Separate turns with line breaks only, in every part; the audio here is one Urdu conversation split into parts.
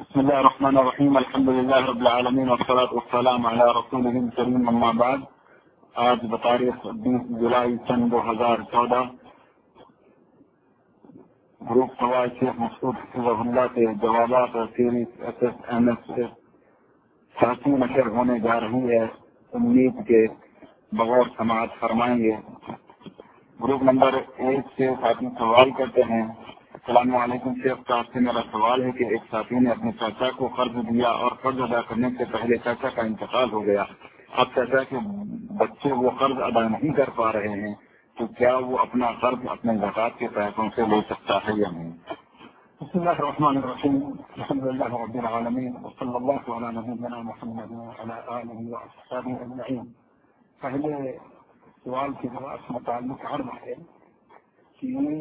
بسم الله الرحمن الرحیم الحمد لله رب العالمین والصلاة والسلام علی رسوله الکریم اما بعد. آج بتاریخ 20 جولائی سن 2014 گروپ سوائے شیخ مسعود حفظہ اللہ کے جوابات اور series S S M S سے ساتھی نشر ہونے جا رہی ہے. امید کے بغور سماعت فرمائیں گے. گروپ نمبر 1 سے ساتھی سوال کرتے ہیں. السلام علیکم شیخ صاحب سے میرا سوال ہے کہ ایک ساتھی نے اپنے چاچا کو قرض دیا اور قرض ادا کرنے سے پہلے چاچا کا انتقال ہو گیا. اب چاچا کے بچے وہ قرض ادا نہیں کر پا رہے ہیں تو کیا وہ اپنا قرض اپنے زکوٰۃ کے پیسوں سے لے سکتا ہے یا نہیں؟
بسم اللہ الرحمن الرحیم الحمد للہ رب العالمین وصلی اللہ علی نبینا محمد وعلی آلہ واصحابہ اجمعین. پہلے سوال کے جواب سے متعلق عرض ہے کہ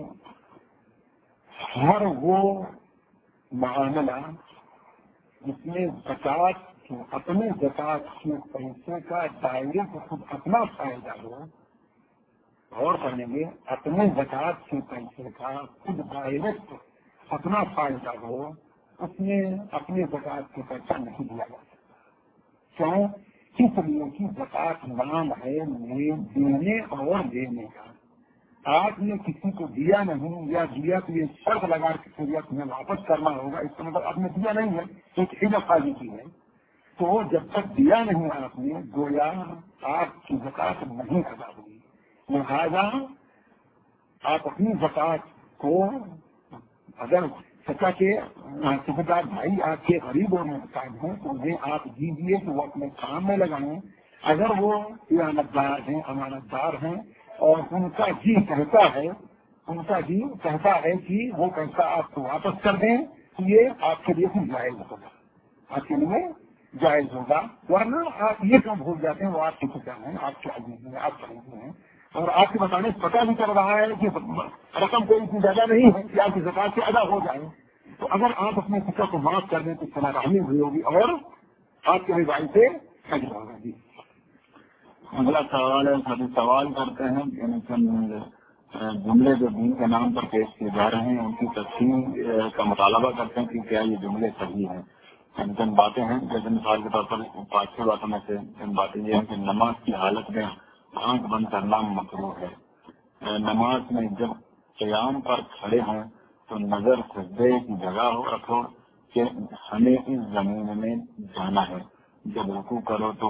ہر وہ معاملہ جس میں زکوٰۃ اپنے زکوٰۃ کے پیسے کا دائرے کو خود اپنا فائدہ ہو، غور کریں گے، اپنے زکوٰۃ کے پیسے کا خود ڈائریکٹ اپنا فائدہ ہو، اس میں اپنے زکوٰۃ کے پیسہ نہیں دیا جا سکتا. کیوں؟ اس لیے کہ زکوٰۃ نام ہے دینے اور لینے کا. آپ نے کسی کو دیا نہیں یا دیا تو یہ شرط لگا کے تمہیں واپس کرنا ہوگا، اس کا مطلب آپ نے دیا نہیں ہے، ایک حجت خالی کی ہے. تو جب تک دیا نہیں آپ نے گویا آپ کی زکوٰۃ نہیں ادا ہوئی. لہٰذا آپ اپنی زکوٰۃ کو اگر سچا کے ٹھیکیدار بھائی آپ کے غریب اور محتاج ہیں تو انہیں آپ دیجیے کہ وہ اپنے کام میں لگائیں. اگر وہ امانتدار ہیں، امانت دار ہیں اور ان کا جی کہتا ہے کہ وہ پیسہ آپ کو واپس کر دیں تو یہ آپ کے لیے بھی جائز ہوگا، آپ کے لیے جائز ہوگا. ورنہ آپ یہ کام بھول جاتے ہیں وہ آپ کے خدا ہیں، آپ کے عزیز ہیں، آپ کے ہیں اور آپ کے بتانے سے پتہ بھی چل رہا ہے کہ رقم کوئی اتنی زیادہ نہیں ہے کہ آپ کی زکوٰۃ سے ادا ہو جائے. تو اگر آپ اپنے خدا کو معاف کر دیں تو صلاح رحمی ہوئی ہوگی اور آپ کے بھائی سے اجر ہوگا. جی
اگلا سوال ہے. سبھی سوال کرتے ہیں جملے جو دین کے نام پر پیش کیے جا رہے ہیں ان کی تفصیل کا مطالبہ کرتے ہیں کہ کیا یہ جملے صحیح ہیں. چند باتیں ہیں جیسے مثال کے طور پر 5-6 باتوں میں سے چند باتیں یہ ہیں کہ نماز کی حالت میں آنکھ بند کرنا مکروہ ہے. نماز میں جب قیام پر کھڑے ہوں تو نظر سجدے کی جگہ ہو رکھو کہ ہمیں اس زمین میں جانا ہے. جب رکوع کرو تو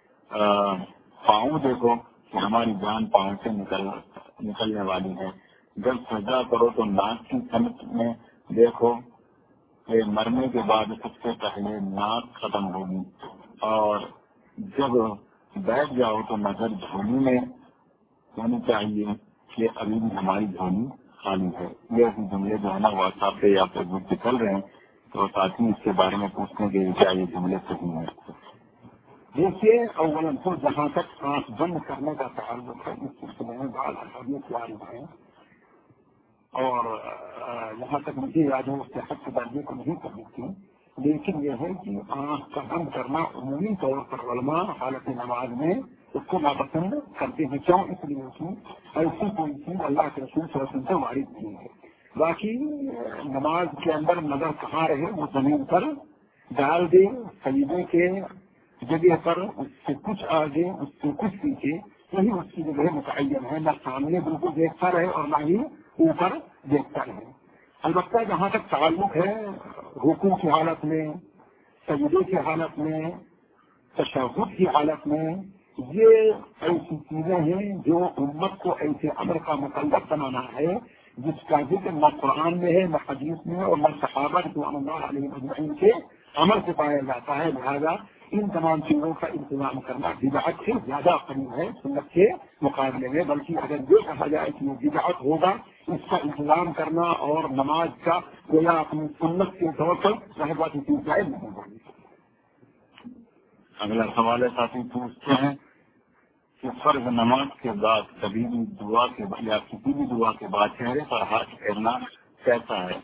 پاؤں دیکھو کہ ہماری جان پاؤں سے نکلنے والی ہے. جب سجدہ کرو تو ناک کی سمت میں دیکھو کہ مرنے کے بعد سب سے پہلے ناک ختم ہوگی. اور جب بیٹھ جاؤ تو نظر جھولی میں ہونی چاہیے کہ ابھی بھی ہماری جھولی خالی ہے. یہ جملے جو ہے نا واٹس ایپ پہ یا فیس بک پہ چل رہے ہیں تو ساتھی اس کے بارے میں پوچھنے کے کیا یہ جملے صحیح ہیں.
دیکھیے اولاً تو جہاں تک آنکھ بند کرنے کا تعلق ہے اس سلسلے میں بعض احادیث وارد ہیں اور جہاں تک مجھے یاد ہے اس کے حق درجے کو نہیں کرنی تھی، لیکن یہ ہے کہ آنکھ کا بند کرنا عمومی طور پر علماء حالت نماز میں اس کو ناپسند کرتے ہیں. کیوں؟ اس لیے کہ ایسی کوئی چیز اللہ کے رسول صلی اللہ علیہ وسلم سے وارد نہیں ہے. باقی نماز کے اندر نظر کہاں رہے وہ زمین پر ڈال دے، سجدے کے جگہ پر اس سے کچھ آگے اس سے کچھ پیچھے وہی اس کی جگہ متعین ہے. نہ سامنے بالکل دیکھتا رہے اور نہ ہی اوپر دیکھتا رہے. البتہ جہاں تک تعلق ہے رکوع کی حالت میں، سجدے کی حالت میں، تشہد کی حالت میں، یہ ایسی چیزیں ہیں جو امت کو ایسے امر کا مکلف بنانا ہے جس کا ذکر نہ قرآن میں ہے، نہ حدیث میں اور نہ صحابہ رضوان اللہ علیہ اجمعین کے عمل سے پایا جاتا ہے. لہذا ان تمام چیزوں کا انتظام کرنا بدعت سے زیادہ قریب ہے سنت کے مقابلے میں. بلکہ اگر یہ کہا جائے کہ وہ بدعت ہوگا اس کا انتظام کرنا اور نماز کا گویا اپنی سنت کے طور پر رہبات کی جائز نہیں ہوگی.
اگلا سوال ہے ساتھی پوچھتے ہیں کہ فرض نماز کے بعد کبھی بھی دعا کے بعد یا کسی بھی دعا کے بعد چہرے پر ہاتھ پھیرنا کیسا ہے؟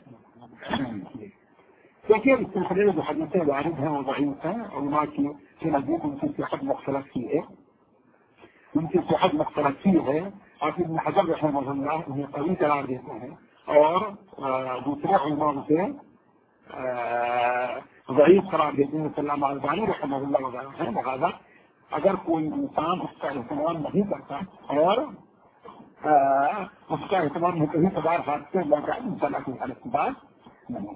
دیکھیے اس سلسلے میں جو حدیثیں وارد ہیں وہ ضعیف ہیں. علماء کی نزدیک ان کی صحت مختلف کی ہے. آپ ابن حجر رحمہ اللہ انہیں قوی قرار دیتے ہیں اور دوسرے علماء سے ضعیف قرار دیتے ہیں علامہ البانی رحمہ اللہ وغیرہ ہے. لہٰذا اگر کوئی انسان اس کا اہتمام نہیں کرتا اور اس کا اہتمام میں کہیں کبھار ہاتھ سے لوٹا ان شاء اللہ کی حالت کی بات نہیں.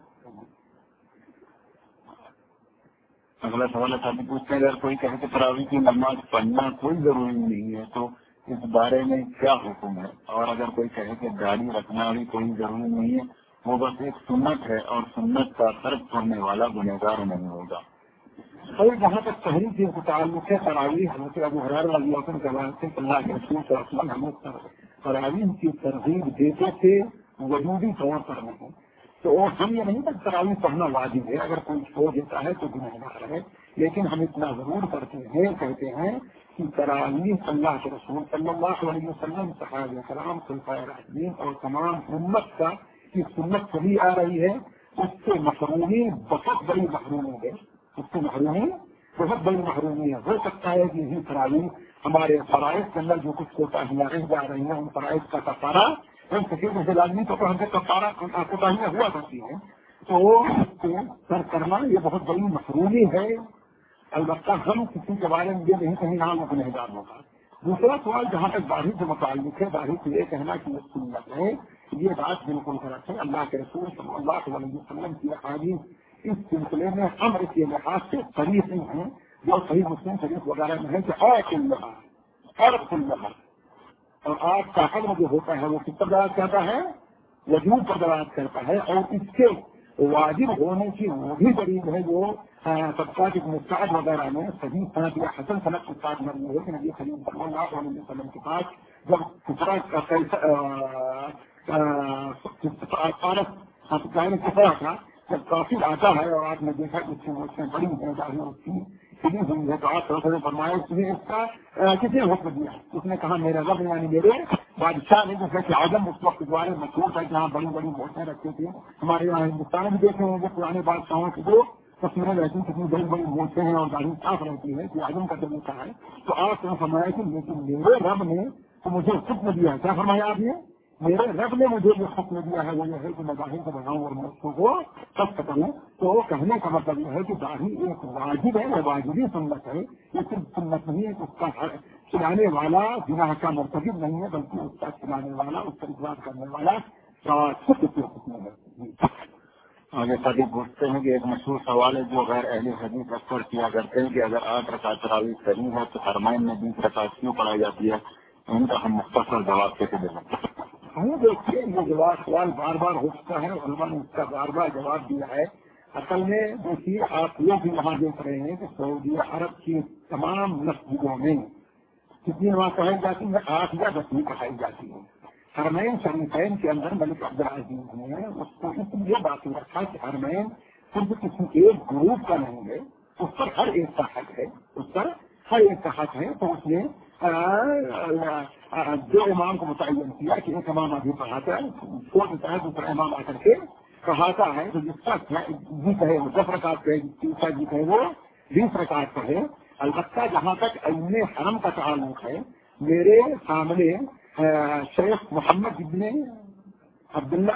اگلا سوال ہے پوچھتے ہیں اگر کوئی کہے کہ تراویح کی نماز پڑھنا کوئی ضروری نہیں ہے تو اس بارے میں کیا حکم ہے؟ اور اگر کوئی کہے کہ گاڑی رکھنا بھی کوئی ضروری نہیں ہے، وہ بس ایک سنت ہے اور سنت کا ترک کرنے والا گنہگار نہیں ہوگا.
اور جہاں تک پہلی چیز کے تعلق ہے تراویح حضرت ابو ہریرہ رضی اللہ عنہ کے روایت سے اللہ کے رسول صلی اللہ علیہ وسلم ہمیں تراویح کی ترغیب دیتے تھے وجودی طور پر نہیں. تو ہم یہ نہیں کہ تراویح پڑھنا واجب ہے، اگر کوئی چھوڑ دیتا ہے تو گنہگار ہے، لیکن ہم اتنا ضرور کرتے ہیں کہتے ہیں کہ تراویح اللہ کے رسول صلی اللہ علیہ وسلم صحابہ کرام خلفائے راشدین اور تمام امت کا کی سنت چلی آ رہی ہے. اس سے محرومی بہت بڑی محرومی ہے، اس سے محرومی بہت بڑی محرومی ہے. ہو سکتا ہے کہ یہی تراویح ہمارے فرائض کے اندر جو کچھ کوتاہیاں رہ جا رہی ہیں ان فرائض کا کفارہ ہم سکے جیسے لازمی طور پر ہم سے کفارہ کوتاہیاں ہوا کرتی ہیں تو اس کو سر کرنا یہ بہت بڑی محرومی ہے. البتہ ہم کسی کے بارے میں یہ نہیں کہیں نام وہ گنہگار ہوگا. دوسرا سوال جہاں تک داڑھی سے متعلق ہے، داڑھی سے یہ کہنا کہ یہ سنت ہے، یہ بات بالکل غلط ہے. اللہ کے رسول صلی اللہ علیہ وسلم کی احادیث اس سلسلے میں امر کے لحاظ سے صریح نہیں ہیں، جو صحیح مسلم شریف وغیرہ میں ہے کہ اور آپ کا حمل جو ہوتا ہے وہ کس پر دلالت کرتا ہے؟ وجود پر دلالت کرتا ہے. اور اس کے واجب ہونے کی وہ بھی دلیل ہے جو طبقات ابن سعد وغیرہ میں صحیح صنعت یا حسن صنعت کے ساتھ مرضی ہے کہ نبی کریم صلی اللہ علیہ وسلم کے پاس جب کفرا تھا جب کافی آتا ہے اور آپ نے دیکھا کہ اس میں بڑی ذمہ اس کی سنی ہوئی ہے تو آپ تھوڑا فرمایا اس کا کسی نے حکم دیا. اس نے کہا میرا رب یعنی میرے بادشاہ نے جیسے کہ اعظم اس وقت دوارے مشہور تھا جہاں بڑی بڑی موٹیں رکھتے تھے. ہمارے یہاں ہندوستان میں دیکھے ہوں گے پرانے بادشاہوں کی جو تصویریں رہتی ہیں کتنی بڑی بڑی موٹیں ہیں اور گاڑی صاف رہتی ہے کہ اعظم کا طریقہ ہے. تو آپ نے فرمایا کہ لیکن میرے رب نے تو مجھے حکم دیا. کیا فرمایا آپ نے؟ میرے رب نے مجھے جو حکم دیا ہے وہ یہ ہے کہ میں داڑھی کو بڑھاؤں اور مجھ کو سخت کروں. تو کہنے کا مطلب یہ ہے کہ داڑھی ایک واجب ہے، وہ واجبی سنت ہے. یہ صرف سنت نہیں ہے کہ اس کا چلانے والا گناہ کا مرتکب نہیں ہے بلکہ اس کا چلانے والا اس کا اقرار کرنے والا حکم ہے.
آگے ساتھی پوچھتے ہیں کہ ایک مشہور سوال ہے جو غیر اہل حدیث اکثر کیا کرتے ہیں کہ اگر 8 رکعت تراویح کرنی ہے تو حرمین میں 20 رکعت کیوں پڑھائی جاتی ہے؟ ان کا ہم مختصر جواب کیسے دیں گے؟
ہم دیکھیے یہ سوال بار بار ہو چکا ہے اور علماء نے اس کا بار بار جواب دیا ہے. اصل میں دیکھیے آپ یہ بھی وہاں دیکھ رہے ہیں کہ سعودی عرب کی تمام مسجدوں میں کتنی وہاں پڑھائی جاتی ہے؟ 8 یا 10 پڑھائی جاتی ہے. حرمین شریفین کے اندر ملک عبدالعزیز نے اس کو اس لیے باقی رکھا کہ حرمین صرف کسی ایک گروپ کا نہیں ہے، اس پر ہر ایک کا حق ہے، اس پر ہر ایک کا حق ہے. تو اس نے دو امام کو متعین کیا کہ ایک امام ابھی پڑھاتا ہے، چھوڑ دیتا ہے دوسرا امام آ کر کے پڑھاتا ہے. تو جس کا جی کہے وہ 10 رکعت پڑھے، تیسرا جی کہے وہ 20 رکعت پڑھے. البتہ جہاں تک علم حرم کا تعلق ہے میرے سامنے شیخ محمد ابن عبداللہ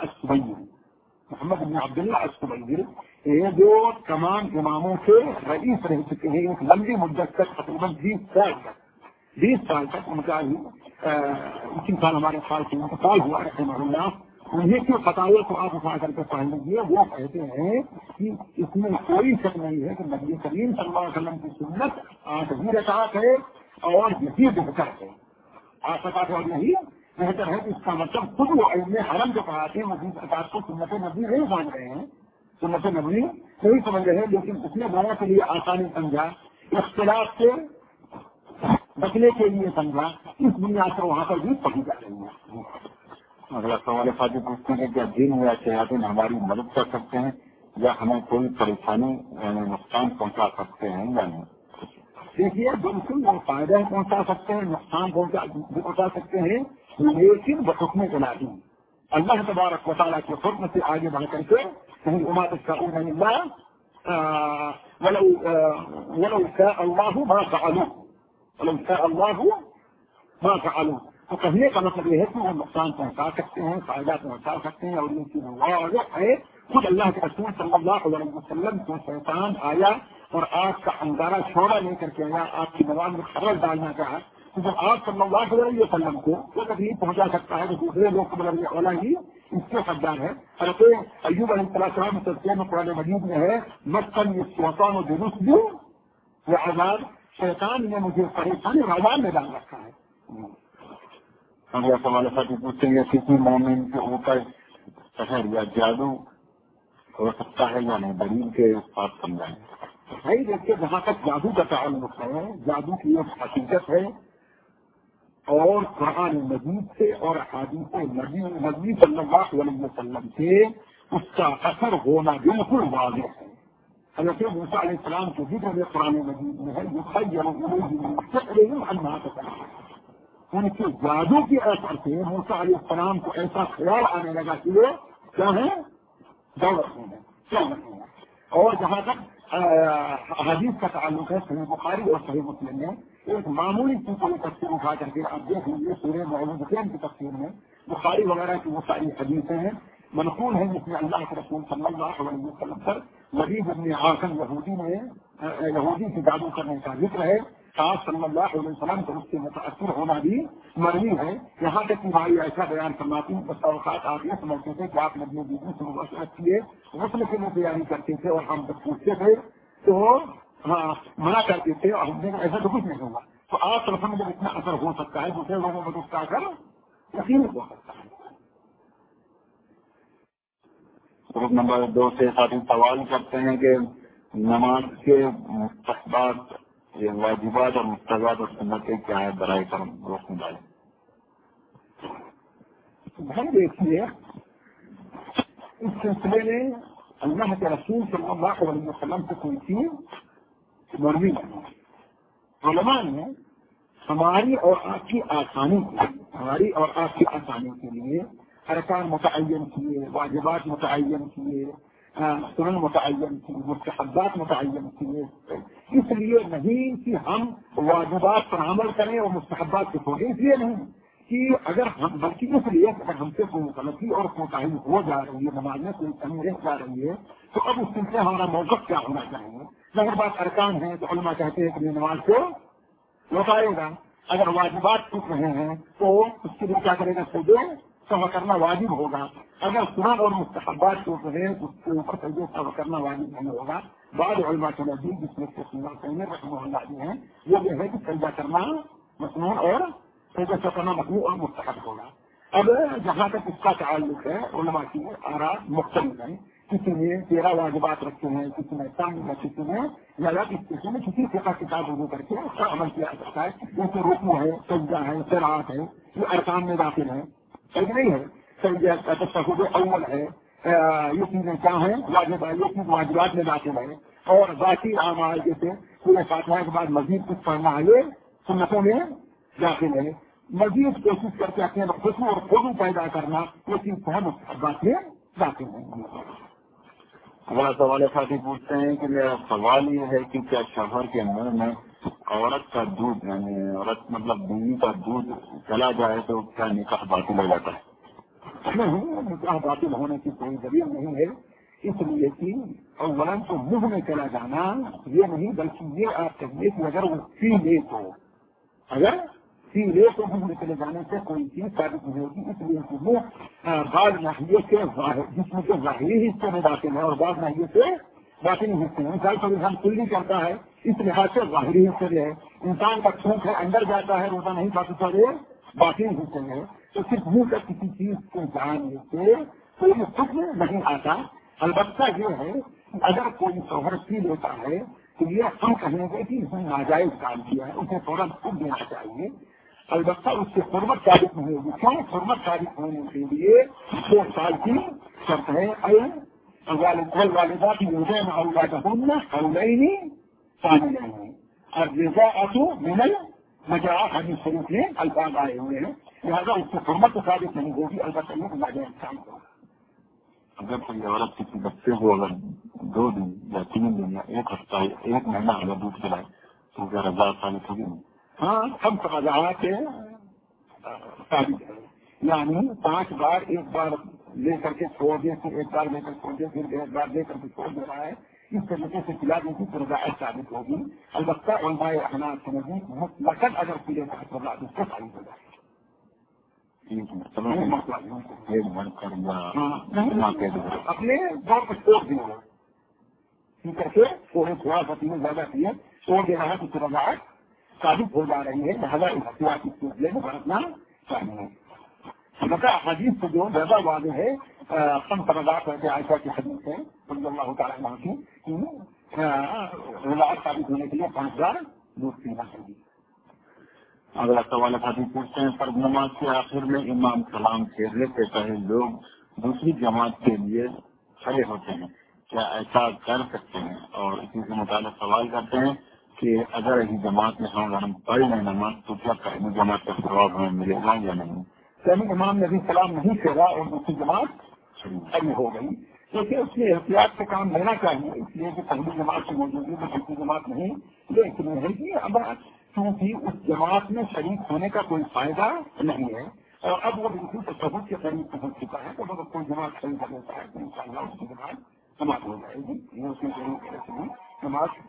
السبیعی یہ جو تمام اماموں کے رئیس رہ چکے ہیں ایک لمبی مدت تک تقریباً 20 سال تک ان کا 3 سال ہمارے خیال سے انتقال ہوا رحمہ اللہ. انہیں کے فتاوی کو آپ اٹھا کر کے پڑھ لیجیے. وہ کہتے ہیں کہ اس میں کوئی شک نہیں ہے کہ نبی کریم صلی اللہ علیہ وسلم کی سنت 8 رکعت ہے اور یہی بہتر ہے. 8 رکعت اور یہی بہتر ہے. اس کا مطلب خود وہ علم حرم جو پڑھاتے ہیں وہ 20 رکعت کو سنت نبی نہیں مان رہے ہیں، سنت نبی نہیں سمجھ رہے ہیں، لیکن اس نے دونوں کے لیے آسانی سمجھا، اختلاف سے بچنے کے لیے سمجھا. اس بنیاد پر وہاں پر بھی پڑھی جا رہی ہے.
اگلا سوال ساتھی پوچھتے ہیں کہ کیا جن یا شیاطین ہماری مدد کر سکتے ہیں یا ہمیں کوئی پریشانی یعنی نقصان پہنچا سکتے ہیں یا نہیں؟
دیکھیے بالکل وہ فائدہ پہنچا سکتے ہیں، نقصان پہنچا سکتے ہیں، لیکن بحکم الہی اللہ تبارک و تعالیٰ کے حکم سے آگے بڑھ کر کے کہیں امت کا ولو شاء اللہ ما فعلوا ولو شاء اللہ ما فعلوا. تو کہنے کا مطلب یہ ہے کہ وہ نقصان پہنچا سکتے ہیں، فائدہ پہنچا سکتے ہیں اور ان کی واضح ہے خود اللہ کے رسول صلی اللہ علیہ وسلم کو شیطان آیا اور آپ کا انگارہ چھوڑا لے کر کے آیا، آپ کی نماز میں خبر ڈالنا چاہا، تو جب آپ صلی اللہ علیہ وسلم کو وہ تکلیف پہنچا سکتا ہے تو دوسرے لوگ کو اولا ہی اس کے حقدار ہے۔ حضرت ایوب علیہ السلام تذکرہ میں قرآن مجید میں ہے مسکن یہ شیطان و درست دوں یہ عذاب، شیطان نے مجھے پریشانی اور عذاب میں ڈال رکھا ہے۔
ہمارے سوال ساتھی پوچھتے ہیں کسی مومن کے اوپر سحر یا جادو ہو سکتا ہے یا نہیں، دلیل کے ساتھ سمجھائیں۔
بھائی دیکھیے جہاں تک جادو کا تعلق ہے، جادو کی ایک حقیقت ہے اور قرآن مجید سے اور احادیث نبی صلی اللہ علیہ وسلم سے اس کا اثر ہونا بالکل واضح ہے۔ حضرت موسیٰ علیہ السلام کے ذکر میں قرآن مجید میں ہے ان کے جادو کے اثر سے موسیٰ علیہ السلام کو ایسا خیال آنے لگا کہ وہ کیا ہے دولت ہے۔ اور جہاں تک حدیث کا تعلق ہے صحیح بخاری اور صحیح مسلم میں ایک معمولی چیز کو تفسیر اٹھا کر کے آپ دیکھ لیجیے سورہ معوذتین کی تفسیر میں بخاری وغیرہ کی وہ ساری حدیثیں ہیں منقول ہیں جس میں اللہ کے رسول صلی اللہ علیہ وسلم پر لبیب بن عاصم یہودی سے جادو کرنے کا ذکر ہے۔ آپ صلی اللہ علیہ وسلم کو اس سے متاثر ہونا بھی مروی ہے، یہاں تک کہ بھائی ایسا بیان فرماتی ہیں بس اوقات آپ یہ سمجھتے تھے کہ آپ نبی دیدی سے مباشرت کیے غسل کے لیے تیاری کرتے تھے اور ہم جب پوچھتے تھے تو منع کرتے تھے اور ہم نے ایسا تو کچھ نہیں ہوگا۔ تو آپ رسم جب اتنا اثر ہو سکتا ہے دوسرے لوگوں کو اس کا اثر یقین ہو سکتا ہے۔
گروپ نمبر 2 سے ساتھی سوال کرتے ہیں کہ نماز کے مستحبات یہ واجبات اور مستحبات اور سنتیں کیا ہے برائے کرم روشنی ڈالیں۔
بھائی دیکھیے اس سلسلے میں اللہ کے رسول صلی اللہ علیہ وسلم سے کوئی چیز مروی نہیں۔ علماء نے ہماری اور آپ کی آسانی کے لیے ارکان متعین کیے، واجبات متعین کیے، سنن متعین کیے، مستحبات متعین کیے، اس لیے نہیں کہ ہم واجبات پر عمل کریں اور مستحبات کو چھوڑیں، اس لیے نہیں کہ اگر ہم بلکہ اس لیے اگر ہم سے کوئی غلطی اور کوتاہی ہو جا رہی ہے، نماز میں کوئی کمی رہ جا رہی ہے تو اب اس سلسلے ہمارا موقف کیا ہونا چاہیے۔ اگر بات ارکان ہے تو علماء کہتے ہیں کہ نماز کو لوٹائے گا، اگر واجبات ٹوٹ رہے ہیں تو اس کے لیے کیا کرے گا، سجدے سبا کرنا واجب ہوگا، اگر سنن اور مستحبات ٹوٹ رہے ہیں تو اس کے اوپر سجدے سبا کرنا واجب نہیں ہوگا۔ بعض علماء کے نزدیک جس میں سے رحمہ اللہ بھی ہیں وہ یہ ہے کہ سجدہ کرنا مسنون اور سجدہ کرنا مسنون اور مستحب ہوگا۔ اب جہاں تک اس کا تعلق ہے علماء کی آراء مختلف ہیں، کسی نے 13 واجبات رکھے ہیں، کسی نے کم یا کسی نے زیادہ، کسی نے کسی فقہ کتاب رجوع کر کے اس کا عمل کیا جاتا ہے، جیسے رکوع ہے، سجدہ ہے، قرات ہے، یہ ارکان میں داخل ہے، ایک نہیں ہے سجدہ تشہد اول ہے، یہ چیزیں کیا ہیں واجب ہے، یہ چیز واجبات میں داخل ہے، اور باقی اعمال جیسے سورہ فاتحہ کے بعد مزید کچھ پڑھنا ہے یہ سنتوں میں داخل ہے، مزید کوشش کر کے اپنے خوشبو اور خوشبو پیدا کرنا یہ چیز مستحبات میں داخل ہے۔
ہمارا سوال ساتھی پوچھتے ہیں کہ میرا سوال یہ ہے کہ کیا شوہر کے منہ میں عورت کا دودھ یعنی عورت مطلب بیوی کا دودھ چلا جائے تو کیا نکاح باطل ہو جاتا ہے؟
نہیں، نکاح باطل ہونے کی کوئی دلیل نہیں ہے، اس لیے کہ اولاً تو منہ میں چلا جانا یہ نہیں بلکہ یہ آپ کہیے کہ اگر وہ پی لے تو منہ میں چلے جانے سے کوئی چیز ثابت نہیں ہوگی، اس لیے کہ وہ بعض ناحیے سے جسم کے ظاہری حصے میں داخل ہے اور بعض ناحیے سے باطنی حصے میں، مثال پر انسان کلی کرتا ہے اس لحاظ سے ظاہری حصے میں ہے، انسان کا تھوک ہے اندر جاتا ہے روزہ نہیں باقی سارے باطنی حصے میں ہے، تو صرف منہ کا کسی چیز کو جاننے سے کوئی حکم نہیں آتا۔ البتہ یہ ہے کہ اگر کوئی شوہر پی لیتا ہے تو یہ ہم کہیں گے کہ اس نے ناجائز کام کیا ہے، اسے فوراً خود دینا چاہیے، البتہ اس سے حرمت ثابت نہیں ہوگی۔ کیوں حرمت ثابت ہونے کے لیے 2 سال کی شرط ہے، والدات یرضعن اولادهن حولین کاملین، الرضاعۃ من المجاعہ حدیث شریف میں الفاظ آئے ہوئے ہیں، لہٰذا اس سے حرمت تو ثابت نہیں ہوگی، البتہ یہ ناجائز کام ہوگا۔
اگر کوئی عورت کسی بچے کو اگر 2 دن یا 3 دن یا 1 ہفتہ یا 1 مہینہ اگر دودھ پلائے تو کیا رضا ثابت ہوگی؟
ہاں ہم تقاضات ثابت ہے، یعنی 5 بار 1 بار ले करके छोड़ दे, फिर एक बार लेकर छोड़ दे, फिर एक बार ले करके छोड़ दे रहा है, इस तरीके से खिला देती तो रजायत साबित होगी। अलबत्ता उलमाए अहनाफ के नजदीक मुतलकन अगर पीले उसको साबित हो जाए। अपने दौर पर छोड़ दिए करके थोड़ा सा पीने ज्यादा पिए छोड़ दे रहा है तो रजायत साबित हो जा रही है। लिहाजा इस हथियार की सिलसिले में बरतना चाहिए। अलबत्ता हदीस से जो ज्यादा वादे है कम तरदार करके आयशा की हदीस है रज़ियल्लाहु तआला अन्हा की रजायत साबित होने के लिए 5000 दूध पीना चाहिए।
अगला सवाल हाथी पूछते हैं, फर्ज नमाज के आखिर में इमाम सलाम फेरने से पहले लोग दूसरी जमात के लिए खड़े होते हैं, क्या ऐसा कर सकते हैं? और इसी से मुताल्लिक़ सवाल करते हैं कि अगर इसी जमात में हम पढ़ लें नमाज तो क्या पहली जमात का जवाब हमें मिलेगा या नहीं?
यानी इमाम ने भी सलाम नहीं फेरा और दूसरी जमात खड़ी हो गई, क्योंकि उसने एहतियात से काम लेना चाहिए, इसलिए कि पहली जमात की मौजूदगी में दूसरी जमात नहीं लेकिन है कि अब क्योंकि उस जमात में शरीक होने का कोई फायदा नहीं है और अब वो बिल्कुल तशहुद के करीब पहुंच चुका है, तो अगर कोई जमात खड़ी कर देता है तो इंशाअल्लाह उसकी जमात समाप्त हो जाएगी। ये उसमें जरूर समाप्त।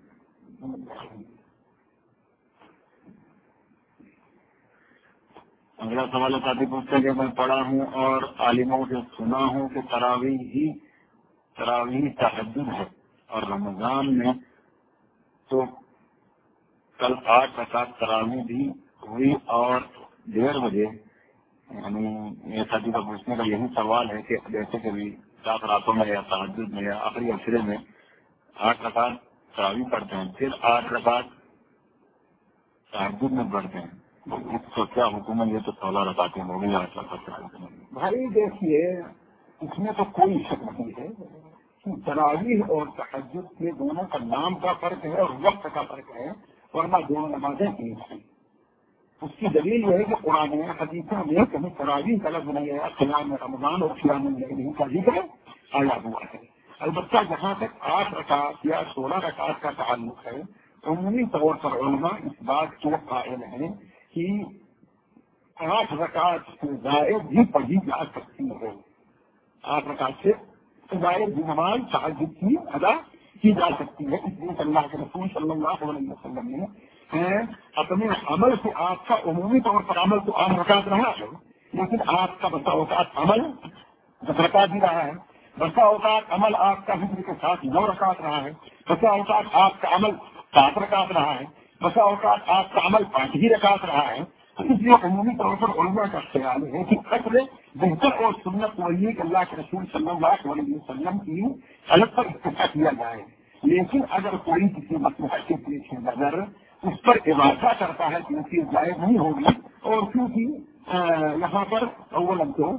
अगला सवाल साथी पूछते हैं कि मैं पढ़ा हूँ और आलिमों से सुना हूँ कि तरावीह तहज्जुद है और रमजान में तो कल 8 रकात तरावीह भी हुई और 1:30 बजे, यानी ये साथी का पूछने का यही सवाल है कि जैसे कभी 7 रातों में या तहज्जुद में या आखिरी अशरे में 8 रकात तरावीह पढ़ते हैं, फिर 8 रकात तहज्जुद में पढ़ते हैं, इसको क्या हुक्म है? ये तो 16 रकातें हो गई 8 रकात।
भाई देखिए, इसमें तो कोई शक नहीं है कि तरावीह और तहज्जुद के दोनों का नाम का फर्क है और वक्त का फर्क है, वरना दोनों नमाजें एक हैं। उसकी दलील यह है कि कुरान में हदीसों में कहीं तरावीह का लफ्ज़ नहीं है, क़ियाम रमज़ान और क़ियाम लैल का जिक्र आया हुआ है। अलबत्ता जहाँ तक 8 रकात या 16 रकात का ताल्लुक है, उम्मी तौर पर उलमा इस बात के कायल हैं कि 8 रकात से जायद भी पढ़ी जा सकती है। 8 रकात से जायद भी नमाज तहज्जुद की अदा की जा सकती है। इसलिए अल्लाह के रसूल सल्लल्लाहु अलैहि वसल्लम ने अपने अमल से आपका उमूमी तौर पर अमल तो 8 रकात रहा है, लेकिन आपका बसा औकात अमल 10 रकात भी रहा है, बसा औकात अमल आपका हिज्र के साथ 9 रकात रहा है, बसा औकात आपका अमल 7 रकात रहा है, बसा औकात आपका अमल 5 ही रकात रहा है। इसलिए उमूमी तौर पर उलमा का ख्याल है कि अक्ल बेहतर और सुन्नत वही है कि अल्लाह के रसूल सल्लल्लाहु अलैहि वसल्लम की अलग पर इत्तिफा किया जाए, लेकिन अगर कोई किसी मसला के पीछे नजर उस पर इजाफा करता है क्योंकि जायज नहीं होगी और क्योंकि यहाँ पर अव्वलन तो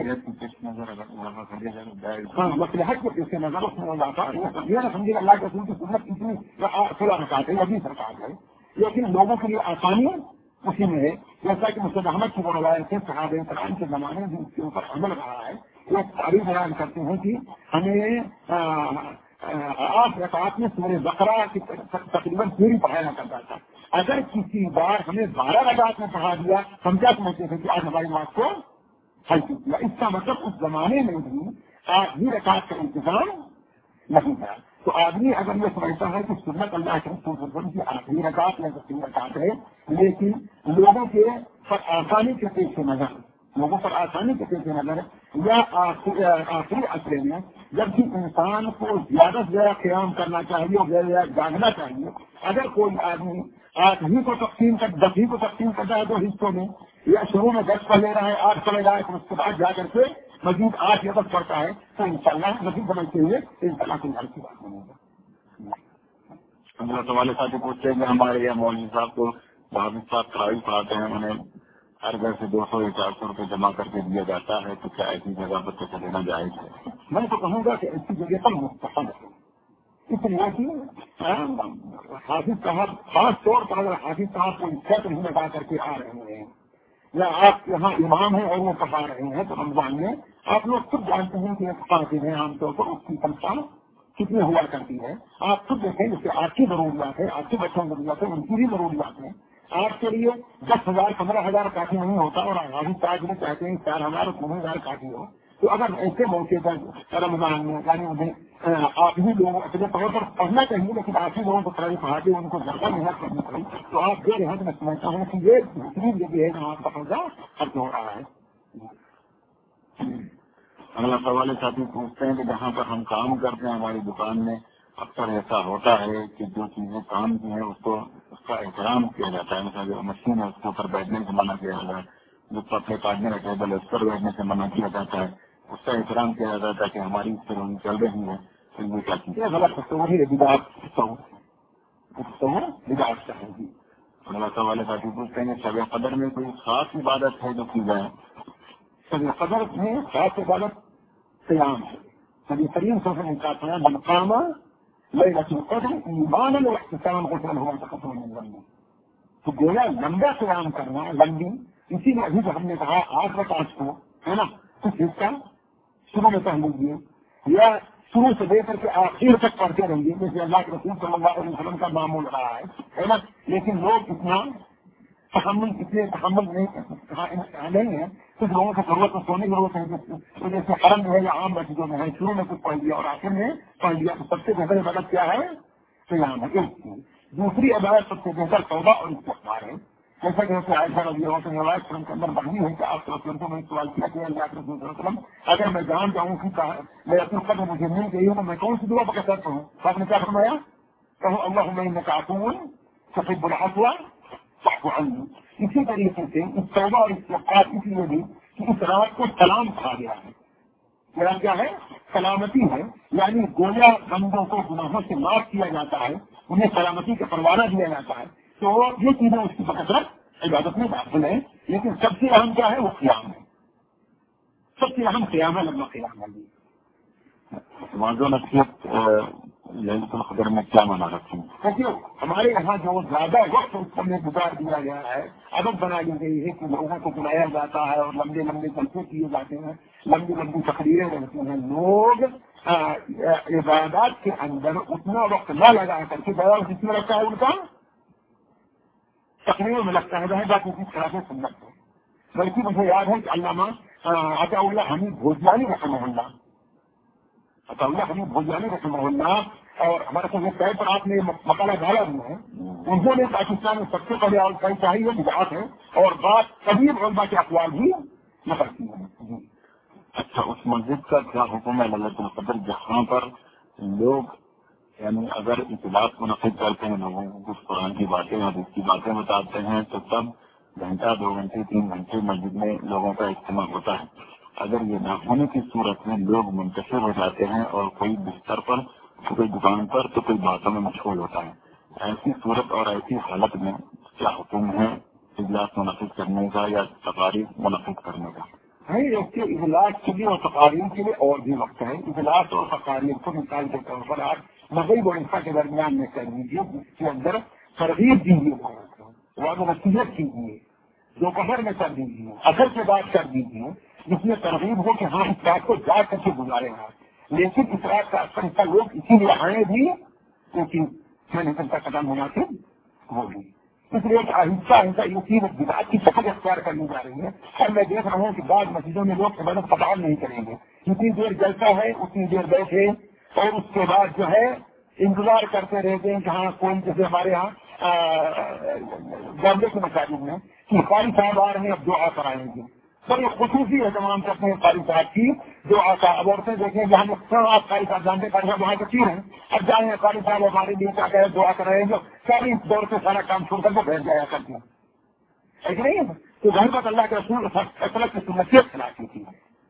मसलहत के पीछे नजर उसमें इजाफा ये न समझिए अल्लाह के रसूल की सुन्नत इतनी 16 रकात है या 20 रकात है, लेकिन लोगों के लिए आसानी उसी में है। जैसा कि मुस्तफा अहमद की रवायत है सहाबे कराम के जमाने में उसके ऊपर अमल रहा है, वो तारीफ बयान करते हैं कि हमें 8 रकात में सूरह बकरा की तकरीबन पूरी पढ़ाया करता था। अगर किसी बार हमें 12 रकात में पढ़ा दिया, हम क्या समझते थे कि आज हमारी बात को हल किया। इसका मतलब उस जमाने में भी 8 रकात का इंतजाम नहीं था। तो आदमी अगर ये समझता है कि सुन्नत अल्लाह के रसूल की 8वीं रकात या 10वीं रकात है, लेकिन लोगों के पर आसानी के पेश नजर या आखिरी असरे में जबकि इंसान को ज्यादा से ज्यादा क़याम करना चाहिए और ज्यादा जागना चाहिए, अगर कोई आदमी 8वीं को तकसीम कर 10वीं को तकसीम करता है 2 हिस्सों में, या शुरू में 10 पढ़ ले रहा है 8 पढ़ रहा है, तो उसके बाद जाकर के मजीद 8 या 10 पढ़ता है, तो इंशाअल्लाह मजीद समझते हुए इंशाअल्लाह की घर की बात बनेगा।
हमारे सवाल साथी पूछते हैं कि हमारे यहाँ मौलवी साहब को भाभी साहब तरावी पढ़ाते हैं, उन्हें हर घर से 200 या 400 रुपये जमा करके दिया जाता है, तो क्या ऐसी जगह पर पैसा देना जायज है?
मैं तो कहूँगा कि ऐसी जगह पर मुस्तहब है, इसलिए कि हाफिज साहब खास तौर पर अगर हाफिज साहब को इच्छा नहीं लगा करके आ रहे हैं या आप यहाँ इमाम हैं और वो पढ़ा रहे हैं, तो रमजान में आप लोग खुद जानते हैं कि हाफिज है आमतौर पर उसकी तनख्वाह कितनी हुआ करती है। आप खुद देखें जैसे आपकी जरूरियात है, आपके बच्चों की जरूरत है, उनकी भी जरूरियात है। आपके लिए 10,000 15,000 काफी नहीं होता और हाफिज साहब में चाहते हैं 4,000 और 3,000 काफी हो, تو اگر ایسے موقع پر رمضان میں یعنی انہیں آپ ہی لوگ اپنے طور پر پڑھنا چاہیے، لیکن آپ ہی لوگوں کو پڑھائی پڑھا کے ان کو زیادہ محنت کرنی پڑی، تو آپ بے رحمت میں سمجھتا ہوں کہ یہ بہترین جگہ ہے جہاں کا فائدہ خرچ ہو رہا ہے۔
اگلا سوال ساتھی پوچھتے ہیں کہ جہاں پر ہم کام کرتے ہیں ہماری دکان میں اکثر ایسا ہوتا ہے کہ جو چیزیں کام کی ہیں اس کا احترام کیا جاتا ہے، مثلا جو مشین ہے اس کے اوپر بیٹھنے سے منع کیا جاتا ہے، جو پتلے کاٹنے کا ٹیبل ہے اس پر بیٹھنے سے منع کیا جاتا ہے، اس کا احترام کیا جاتا ہے کہ ہماری اس طرح چل رہی ہے، تو یہ کیا چیز ہے؟
غلط تو وہی بدعت ہے جی۔
اگلا سوال ساتھی پوچھتے ہیں کہ شب قدر میں کوئی خاص عبادت ہے جو کی جائے؟
شب قدر میں خاص عبادت قیام ہے۔ نبی کریم صلی اللہ علیہ وسلم کا فرمان من قام لیلۃ القدر ایمانا واحتسابا غفر له ما تقدم من ذنبه، تو گویا لمبا قیام کرنا، لمبی، اسی لیے ابھی جو ہم نے کہا 8 رکعت کو ہے نا، کچھ حصہ شروع میں پڑھ لیجیے یا شروع سے لے کر کے آخر تک پڑھتے رہیے، جیسے اللہ کے رسول صلی اللہ علیہ وسلم کا معمول رہا ہے نا، لیکن لوگ اتنے تحمل نہیں ہے، کچھ لوگوں کو ضرورت ہے، سونے کی ضرورت ہے، جیسے حرم جو ہے یا عام مسجدوں میں ہے، شروع میں کچھ پڑھ لیا اور آخر میں پڑھ لیا، تو سب سے بہتر عبادت کیا ہے؟ قیام ہے۔ دوسری عبادت سب سے بہتر توبہ اور استغفار ہے، جیسا کہ عائشہ رضی اللہ عنہا روایت کے اندر بنی ہے کہ آپ کے رسول کو میں سوال کیا کہ اللہ کے رسول صلی اللہ علیہ وسلم اگر میں جان جاؤں کہ میں اپنے قدر مجھے مل گئی ہوں تو میں کون سی دعا پکڑ سکتا ہوں؟ آپ نے کیا فرمایا؟ کہو اللہم انک عفو تحب العفو فاعف عنی۔ اسی طریقے سے اس توبہ اور استغفار اس لیے بھی کہ اس رات کو سلام کہا گیا ہے، میرا کیا ہے؟ سلامتی ہے، یعنی گویا بندوں کو گناہوں سے معاف کیا جاتا ہے، انہیں سلامتی کا پروانہ دیا جاتا ہے، تو یہ چیزیں اس کی بقدرت عبادت میں داخل ہے، لیکن سب سے اہم کیا ہے؟ وہ قیام ہے، سب سے اہم قیام ہے، لمبا قیام ہے۔
موضوع نصیحت للیلۃ القدر میں کیا مانا رکھتے ہیں؟
دیکھیے ہمارے یہاں جو زیادہ وقت اس میں گزار دیا گیا ہے، عادت بنا لی گئی ہے کہ لوگوں کو بلایا جاتا ہے اور لمبے لمبے جلسے کیے جاتے ہیں، لمبی لمبی تقریریں رہتی ہیں، لوگ عبادات کے اندر اتنا وقت نہ لگا کر کے بڑا جس میں لگتا ہے ان کا تقریروں میں لگتا ہے، رہے گا کسی طرح سے سنت ہے۔ بلکہ مجھے یاد ہے کہ علامہ عطا اللہ حمید بھوجانی رحمہ اللہ، عطا اللہ حمید بھوجانی رحمہ اللہ، اور ہمارے ساتھ طے پر آپ نے مقالہ ڈالا ہوا ہے، انہوں نے پاکستان میں سب سے پہلے اور چاہیے بدعت ہے اور بات قدیم علماء کے اقوال بھی نقل کی ہیں۔
اچھا، اس مسجد کا کیا حکم ہے للیلۃ القدر جہاں پر لوگ یعنی اگر اطلاعات منعقد کرتے ہیں، لوگوں کو کچھ قرآن کی باتیں اور اس کی باتیں بتاتے ہیں، تو تب گھنٹہ 2 گھنٹے 3 گھنٹے مسجد میں لوگوں کا اجتماع ہوتا ہے؟ اگر یہ نہ ہونے کی صورت میں لوگ منتشر ہو جاتے ہیں اور کوئی بستر پر تو کوئی دکان پر تو کوئی باتوں میں مشغول ہوتا ہے، ایسی صورت اور ایسی حالت میں کیا حکم ہے اجلاس منعقد کرنے کا یا تقاریب منعقد کرنے کا؟
نہیں، اس کے اجلاس کے لیے اور تقاریب کے لیے اور بھی وقت ہے، اجلاس اور تقاریب کو مثال کے طور پر آپ مغرب اور عشاء کے درمیان میں کر لیجیے، جس کے اندر ترغیب دیجیے، وعدہ نصیحت کیجیے، دوپہر میں کر دیجیے، اثر کے بعد کر دیجیے، جس میں ترغیب ہو کہ ہاں اس رات کو جا کر کے گزارے ہیں، لیکن اس رات کا اکثر حصہ لوگ اسی لیے آئے بھی کیونکہ میں نے کا قدم مناسب ہوگی، اس لیے آہستہ آہستہ یہ چیز بدعت کی شکل اختیار کرنی جا رہی ہے، اور میں دیکھ رہا ہوں کہ بعض مسجدوں میں لوگ عبادت قطار نہیں کریں گے، جتنی دیر جلسہ ہے اتنی دیر بیٹھے اور اس کے بعد جو ہے انتظار کرتے رہتے ہیں کہ ہاں کوئی، جیسے ہمارے یہاں بامبے کے مساجد میں کہ قاری صاحب آ رہے ہیں اب دعا کرائیں گے، سر یہ خصوصی اہتمام کرتے ہیں قاری صاحب کی دعا کا۔ اب عورتیں دیکھیں جہاں سر آپ قاری صاحب جانتے قاری صاحب وہاں کے چیز ہیں، اب جائیں قاری صاحب ہمارے لیے کیا کہ دعا کر رہے ہیں، جو ساری دور سے سارا کام چھوڑ کر کے بیٹھ جایا کرتے ہیں، ایسے نہیں ہے؟ تو گھر پر اللہ کے رسول اصل کی سنتیت کھلاتی تھی۔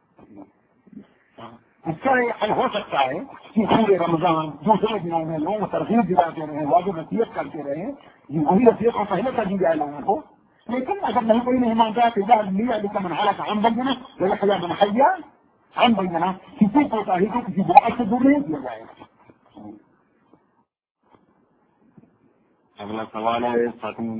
اس کا یہ حل ہو سکتا ہے کہ پورے رمضان دوسرے دنوں میں لوگ ترغیب دلاتے رہے، واضح نصیحت کرتے رہے، وہی نصیحت کو پہلے کر دی جائے لوگوں کو، لیکن اگر نہیں کوئی نہیں مانتا تو منحلہ کا ہم بن جانا، خدا بنحیا ہم بن جانا، کسی کو چاہیے کو کسی بات سے دور نہیں کیا جائے گا۔
اگلا سوال ہے ساتھی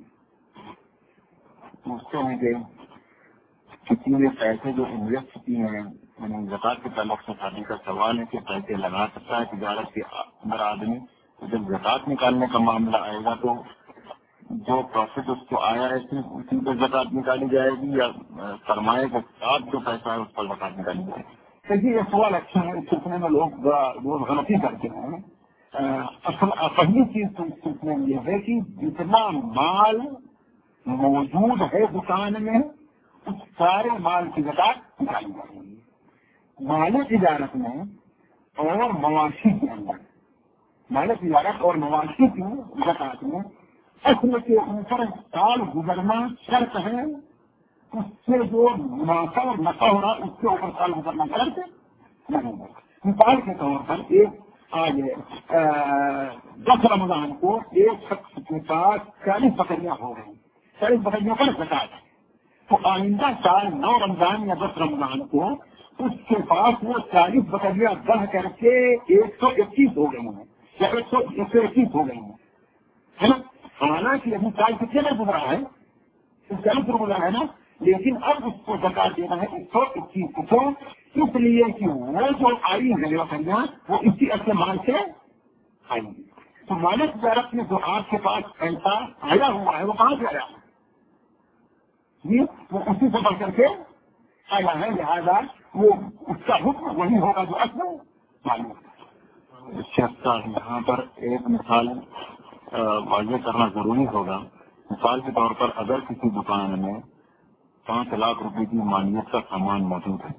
پوچھتے ہیں کہ کسی نے پیسے جو انویسٹ کیے ہیں، یعنی زکوٰۃ کے تعلق سے شادی کا سوال ہے کہ پیسے لگا سکتا ہے تجارت کے اندر آدمی، تو جب زکوٰۃ نکالنے کا معاملہ آئے گا تو جو پروفٹ اس کو آیا ہے اسی پہ زکات نکالی جائے گی یا سرمایہ کے ساتھ جو پیسہ ہے اس پر زکات نکالی جائے گی؟
دیکھیے یہ سوال اچھا ہے. اس سلسلے میں لوگ غلطی کرتے ہیں. پہلی چیز تو اس سلسلے میں یہ ہے کہ جتنا مال موجود ہے دکان میں اس سارے مال کی زکات نکالی جائے گی. مال تجارت میں اور مواشی کے اندر مال تجارت اور مواشی کی زکات میں اصل کے اوپر سال گزرنا شرط ہے. اس سے جو منافع اور نفع ہو رہا اس کے اوپر سال گزرنا شرط نہیں ہے. مثال کے طور پر ایک آج 10 رمضان کو ایک شخص کے پاس 40 بکریاں ہو گئی. 40 بکریوں پر زکات ہے. تو آئندہ سال 9 رمضان یا 10 رمضان کو اس کے پاس وہ 40 بکریاں بڑھ کر کے 121 ہو گئی ہیں یا 121 ہو گئی ہیں, ہے نا. حالانکہ ابھی سال کتنے میں گزرا ہے 40 پر گزرا ہے نا, لیکن اب اس کو زکات دینا ہے 121 کو, اس لیے کہ وہ جو آئی ہے بکریاں وہ اسی اصل مال سے آئی گی. تو مال تجارت میں جو آپ کے پاس پیسہ آیا ہوا ہے وہ کہاں سے آیا ہے جی, وہ اسی سے بڑھ کر کے آیا ہے. لہٰذا وہ اس کا حکم وہی ہوگا جو اصل معلوم ہے.
یہاں پر ایک مثال واضح کرنا ضروری ہوگا. مثال کے طور پر اگر کسی دکان میں 5 لاکھ روپے کی مالیت کا سامان موجود ہے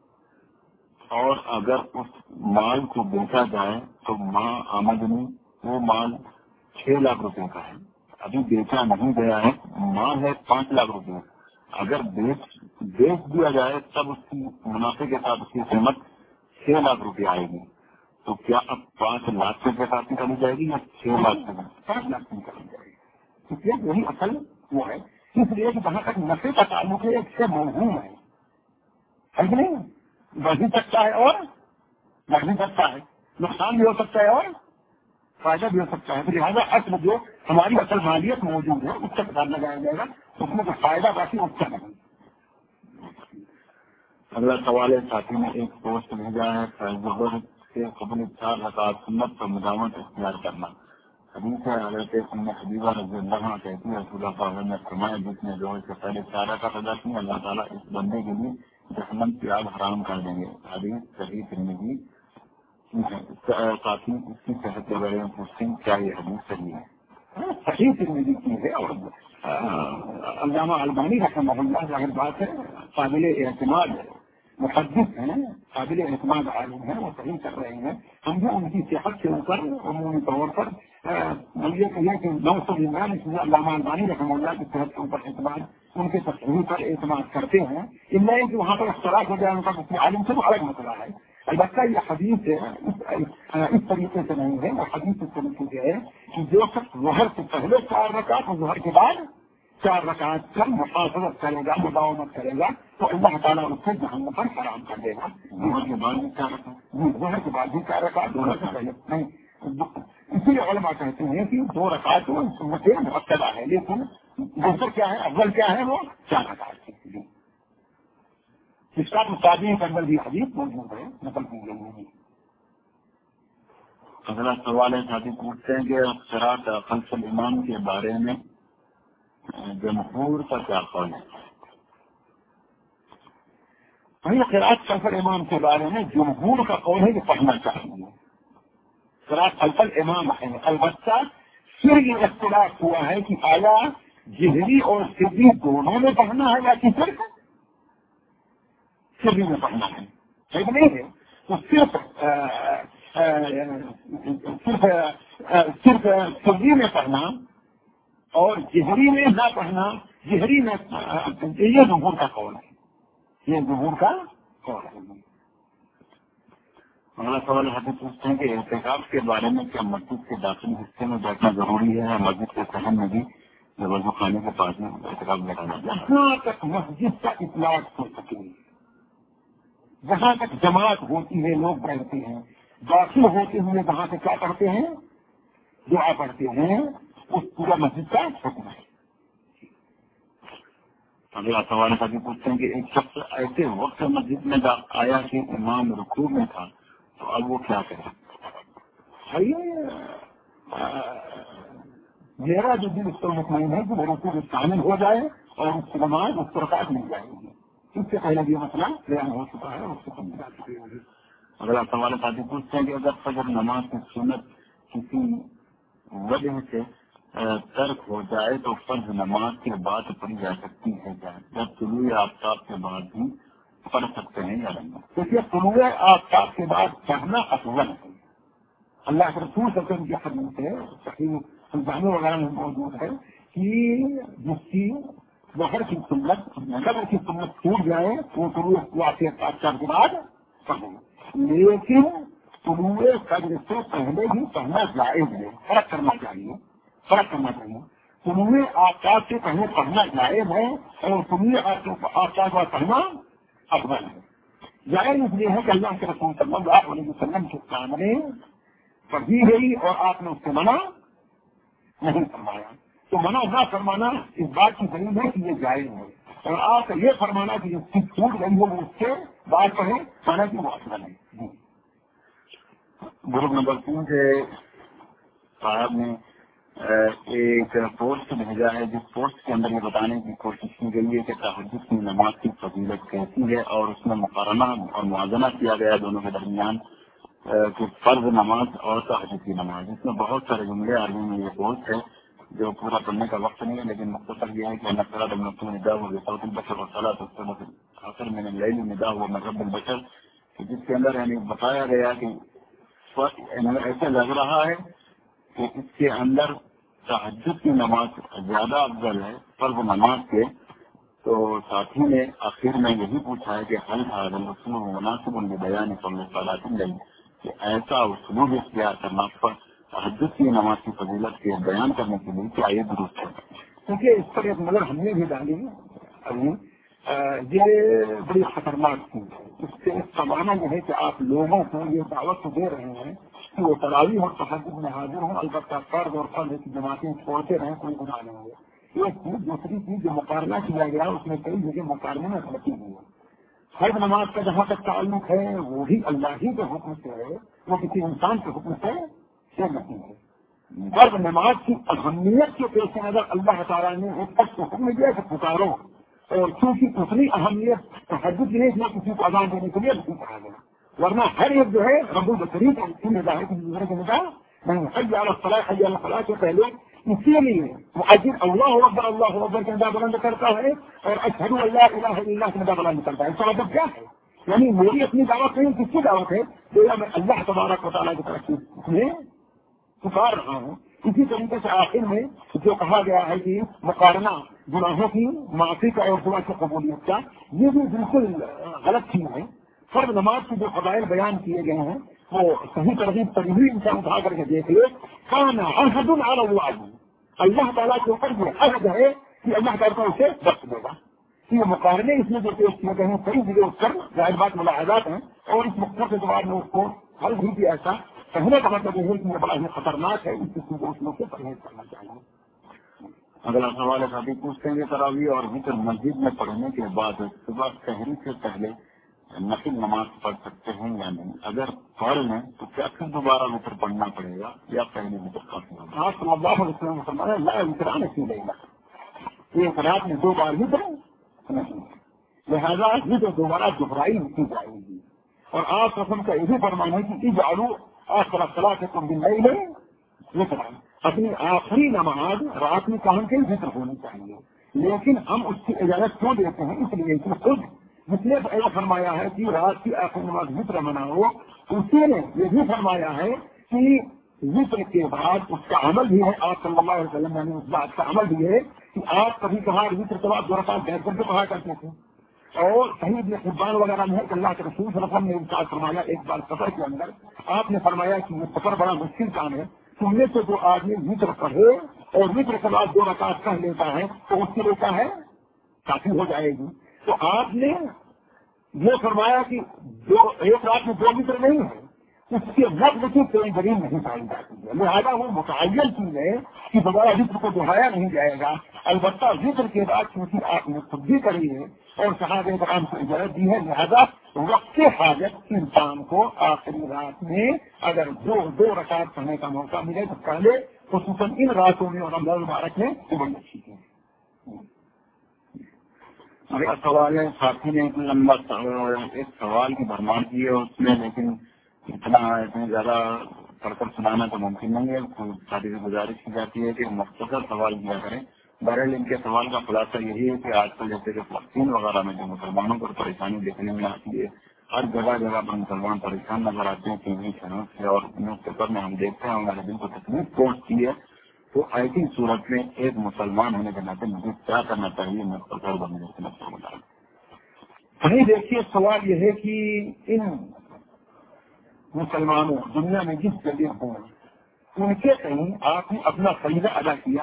اور اگر اس مال کو بیچا جائے تو آمدنی وہ مال 6 لاکھ روپے کا ہے. ابھی بیچا نہیں گیا ہے, مال ہے 5 لاکھ روپے. اگر بیچ دیا جائے تب اس کی منافع کے ساتھ اس کی قیمت 6 لاکھ روپے آئے گی. تو کیا اب 5 لاکھ سے زکات نکالی جائے گی یا 6 لاکھ سے؟
5 لاکھ سے نکالی جائے گی. اس لیے وہی اصل وہ ہے. اس لیے کہ جہاں تک نفے کا تعلق ہے ایک سے موہوم ہے کہ نہیں, بڑھ بھی سکتا ہے اور گھٹ بھی سکتا ہے, نقصان بھی ہو سکتا ہے اور فائدہ بھی ہو سکتا ہے. تو لہٰذا اصل جو ہماری اصل مالیت موجود ہے اس کا پتا لگایا جائے گا, اس میں جو فائدہ باقی اس کا نہیں.
اگلا سوال ہے, ساتھی نے ایک پوسٹ بھیجا ہے ظہر سے قبل 4 رکعات سنت پر مداومت اختیار کرنا. حدیث ہے حضرت ام حبیبہ رضی اللہ عنہا کہتی ہے رسول اللہ صلی اللہ علیہ وسلم نے فرمایا جس نے ظہر سے پہلے 4 رکعات ادا کی اللہ تعالیٰ اس بندے کے لیے جہنم کی آگ حرام کر دیں گے. حدیث صحیح ترمذی. ساتھی اس کی صحت کے بارے میں پوچھتے ہیں کیا یہ حدیث صحیح ہے؟
صحیح ترمذی کی ہے اور علامہ البانی رحمہ اللہ ظاہر بات ہے قابل اعتماد محدث ہیں, قابل اعتماد عالم ہیں, وہ صحیح کر رہے ہیں. ہم بھی ان کی صحت کے اوپر عمومی طور پر یہ کہیے کہ 999 علامہ البانی رحمہ اللہ کی صحت کے اوپر اعتماد, ان کے تصویر پر اعتماد کرتے ہیں. ان میں کہ وہاں پر اختلاف ہو جائے ان کا کسی عالم سے وہ الگ مسئلہ ہے. البتہ یہ حدیث اس طریقے سے نہیں ہے. وہ حدیث اس طریقے سے ہے کہ جو شخص ظہر سے پہلے 4 رکعت اور ظہر کے بعد 4 رکعت کا محافظت کرے گا, مداومت کرے گا تو اللہ تعالیٰ اس سے جہنم پر حرام کر دے گا. ظہر کے بعد بھی 4 رکعت, ظہر کے بعد بھی 4 رکعت, ظہر سے پہلے نہیں. اسی لیے علماء کہتے ہیں کہ 2 رکعت سنت مؤکدہ ہے, لیکن بہتر کیا ہے, افضل کیا ہے, وہ 4 رکعت ہے. اس کا مطابق کے اندر بھی حدیث موجود ہے, نقل کی گئی ہے.
اگلا سوال ہے, ساتھی پوچھتے ہیں کہ قرات خلف الامام کے بارے میں جمہور کا کیا قول ہے؟
قرات خلف الامام کے بارے میں جمہور کا قول ہے کہ پڑھنا چاہیے. قرات خلف الامام ہے, البتہ پھر یہ اختلاف ہوا ہے کہ آیا جہری اور سری دونوں میں پڑھنا ہے یا کہ صرف سری میں پڑھنا ہے. ٹھیک نہیں ہے تو صرف سری میں پڑھنا اور جہری میں نہ پڑھنا, جہری میں یہ جمہور کا قول ہے, یہ جمہور کا قول ہے.
اگلا سوال حضرت پوچھتے ہیں کہ احتکاف کے بارے میں کیا مسجد کے داخلی حصے میں بیٹھنا ضروری ہے, مسجد کے صحن میں بھی وضو خانے کے پاس میں احتکاف بیٹھنا چاہیے؟
جہاں تک مسجد کا اطلاق ہو سکے, جہاں تک جماعت ہوتی ہے, لوگ بیٹھتے ہیں, داخل ہوتے ہوئے وہاں سے کیا پڑھتے ہیں, دعا پڑھتے ہیں, اس پورا مسجد کا حکم ہے.
اگلا سوال کا بھی پوچھتے ہیں کہ ایک شخص ایسے وقت مسجد میں آیا کہ امام رکوع میں تھا تو اب وہ کیا کرے؟
میرا جو دل اس پر مطمئن ہے کہ وہ رکوع میں شامل ہو جائے اور اس کی نماز اس کو رکعت مل جائے گی. اس سے پہلے بھی مسئلہ بیان ہو چکا ہے, اس کو سمجھا چکے ہوگی.
اگلا سوال ساتھی پوچھتے ہیں کہ اگر فجر نماز کی سنت کسی وجہ سے ترک ہو جائے تو فرض نماز کے بعد پڑھی جا سکتی ہے کیا؟ جب طلوع آفتاب کے بعد بھی پڑھ سکتے ہیں یا نہیں؟
دیکھیے طلوع آفتاب کے بعد پڑھنا افضل ہے. اللہ کے رسول صلی اللہ علیہ وسلم کے حدیث ہے, صحیح الجامع وغیرہ میں موجود ہے کہ جس کی ظہر کی سنت نظر کی سنت ٹوٹ جائے تو طلوع آفتاب کے بعد پڑھیں, لیکن طلوع فجر سے پہلے ہی پڑھنا جائز ہے. فرق کرنا چاہیے. طلوع آفتاب سے پہلے پڑھنا جائز ہے اور طلوع آفتاب کا پڑھنا افضل ہے. جائز اس لیے ہے کہ اللہ کے رسول صلی اللہ علیہ وسلم کے سامنے پڑھی گئی اور آپ نے اس سے منع نہیں فرمایا. تو منع نہ فرمانا اس بات کی دلیل ہے کہ یہ جائز ہے, اور آپ کا یہ فرمانا کہ جو چیز چھوٹ گئی ہو وہ اس سے بات کہیں مانا کہ وہ افضل ہے.
گروپ نمبر 3 سے صاحب نے ایک پوسٹ بھیجا ہے, جس پوسٹ کے اندر یہ بتانے کی کوشش کی گئی ہے کہ تہجد کی نماز کی فضیلت کیسی ہے, اور اس میں مقارنہ اور موازنہ کیا گیا دونوں کے درمیان کہ فرض نماز اور تہجد کی نماز. اس میں بہت سارے جملے عربی میں یہ پوسٹ ہے جو پورا پڑھنے کا وقت نہیں ہے, لیکن مختصر یہ ہے کہ نقرات ندا ہو صوت البشر اور صلاح آخر میں نے لئی ندا ہوا مذہب البشر, جس کے اندر یعنی بتایا گیا کہ ایسا لگ رہا ہے کہ اس کے اندر تہجد کی نماز زیادہ افضل ہے فرض نماز کے. تو ساتھی نے آخر میں یہی پوچھا ہے کہ حل رسول مناسب البیان صلاۃ نہیں, کہ ایسا اسلوب اختیار کرنا پر تہجد کی نماز کی فضیلت کے بیان کرنے کے لیے کیا یہ درست ہے؟
کیونکہ اس پر ایک نظر ہم نے بھی ڈالی ابھی, یہ بڑی خطرناک تھی. اس سے اس کا معنی یہ ہے کہ آپ لوگوں کو یہ دعوت دے رہے ہیں کہ وہ تراویح اور تہجد میں حاضر ہوں, البتہ فرض اور فرض کی جماعتیں چھوڑتے رہیں, کوئی گناہ نہیں ہے. ایک چیز دوسری چیز جو مقابلہ کیا گیا اس میں کئی جگہ مقابلے میں غلطی ہوئی ہے. فرض نماز کا جہاں تک تعلق ہے وہ بھی اللہ ہی کے حکم سے ہے, وہ کسی انسان کے حکم سے نہیں ہے. فرض نماز کی اہمیت کے پیش نظر اللہ تعالیٰ نے ایک وقت کو حکم دیا کہ پکارو, اور چونکہ اتنی اہمیت تہجد نہیں ہے کسی کو اذان دینے کے لیے نہیں کہا گیا, ورنہ ہر ایک جو ہے رب البشری کا ندا ہے کسی دوسرے کا ندا نہیں. حی علی الصلاۃ حی علی الفلاح کے پہلے اسی لیے مؤذن اللہ اکبر کا ندا بلند کرتا ہے اور اشہد ان لا الہ الا اللہ کا ندا بلند کرتا ہے. اس کا مطلب کیا ہے؟ یعنی میری اپنی دعوت نہیں, کس کی دعوت ہے؟ میں اللہ تبارک و تعالیٰ کی طرف سے پکار رہا ہوں. اسی طریقے سے آخر میں جو کہا گیا ہے کہ مقارنہ گناہوں کی معافی کا اور دعا کی قبولیت کا, یہ بھی بالکل غلط چیز ہے. فرض نماز کے جو فضائل بیان کیے گئے ہیں وہ صحیح ترغیب ترغیب انسان اٹھا کر کے دیکھ لے. کانا عہد علی اللہ, اللہ تعالیٰ کے اوپر یہ عہد ہے کہ اللہ تعالیٰ اسے بخش دے گا. یہ مقابلے اس میں جو پیش کیے گئے ہیں کئی جگہ اس پر ظاہر بات ملاحظات ہیں, اور اس مقصد کے بعد میں اس کو حل بھی کیا ایسا کہنے کا مطلب یہ ہے کہ یہ بڑا ہی خطرناک ہے, اس قسم کو اس میں سے پرہیز کرنا چاہیے.
اگلا سوال ہے ساتھی پوچھتے ہیں کہ تراویح اور وتر مسجد میں پڑھنے کے بعد صبح سحری سے پہلے نفل نماز پڑھ سکتے ہیں یا نہیں؟ اگر پڑھ لیں تو کیا پھر دوبارہ وتر پڑھنا پڑے گا یا پہلے وتر کافی ہوگا؟
آپ صلی اللہ علیہ وسلم فرمایا لا وتران فی لیلہ, ایک رات میں 2 بار وتر نہیں, لہذا وتر دوبارہ دہرائی کی جائے گی. اور آپ قسم کا یہی فرمانا ہے کہ اجعلوا آخر صلاتکم باللیل وترا, اپنی آخری نماز رات میں کہاں کے ذکر ہونی چاہیے. لیکن ہم اس کی اجازت کیوں دیتے ہیں؟ اس لیے کہ خود جس نے ایسا فرمایا ہے کہ رات کی آخری نماز ذکر مناؤ, اسی نے یہ بھی فرمایا ہے کہ ذکر کے بعد اس کا عمل بھی ہے. آپ صلی اللہ علیہ وسلم نے اس بات کا عمل بھی ہے کہ آپ کبھی کبھار ذکر کے بعد 2 رکعت بیٹھ کر کے پڑھا کرتے تھے. اور صحیح ابن حبان وغیرہ میں ہے کہ اللہ کے رسول صلی اللہ علیہ وسلم نے ارشاد فرمایا ایک بار سفر کے اندر, آپ نے فرمایا کہ یہ سفر بڑا مشکل کام ہے, تم میں سے جو آدمی ذکر پڑھے اور ذکر کے بعد 2 رکعت پڑھ لیتا ہے تو اس کے لیے کیا ہے کافی ہو جائے گی. تو آپ نے یہ فرمایا کہ ایک رات میں 2 ذکر نہیں ہے, اس کے لفظ کی کوئی دلیل نہیں پائی جاتی ہے. لہٰذا وہ متعین چیز ہے کہ دوبارہ ذکر کو دہرایا نہیں جائے گا. البتہ ذکر کے بعد چونکہ آپ نے خود بھی کری ہے اور صحابہ کرام کو اجازت دی ہے، لہذا وقت حاجت انسان کو آخری رات میں اگر دو رکعت پڑھنے کا موقع ملے تو پہلے خصوصاً ان راتوں میں اور رمضان مبارک میں تو بڑی اچھی ہے۔
اگلا سوال ہے، ساتھی نے ایک لمبا ایک سوال کی بھرمار کی ہے اس میں، لیکن اتنی زیادہ پڑھ کر سنانا تو ممکن نہیں ہے۔ ساتھی سے گزارش کی جاتی ہے کہ مختصر سوال کیا کریں۔ بہرحال ان کے سوال کا خلاصہ یہی ہے کہ آج کل جیسے کہ فلسطین وغیرہ میں جو مسلمانوں پر پریشانی دیکھنے میں آتی ہے، ہر جگہ جگہ پر مسلمان پریشان نظر آتے ہیں، ٹی وی چینل سے اور نیوز پیپر میں ہم دیکھتے ہیں ہمارے دل کو تکلیف پہنچتی ہے۔ تو ایسی صورت میں ایک مسلمان ہونے کے ناطے مجھے کیا کرنا چاہیے؟ مختصر بننے سے بتائیں۔
نہیں، دیکھیے سوال یہ ہے کہ ان مسلمانوں دنیا میں جس جگہ ہوں ان کے کہیں آپ نے اپنا فریضہ ادا کیا؟